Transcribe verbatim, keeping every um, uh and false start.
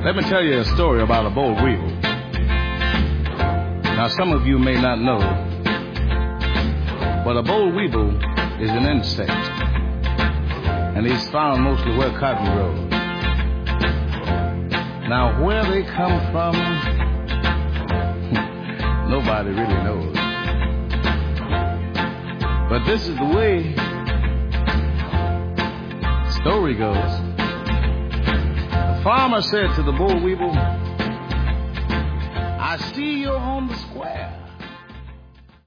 Let me tell you a story about a boll weevil. Now, some of you may not know, but a boll weevil is an insect, and he's found mostly where cotton grows. Now, where they come from, nobody really knows. But this is the way the story goes. The farmer said to the boll weevil, I see you're on the square.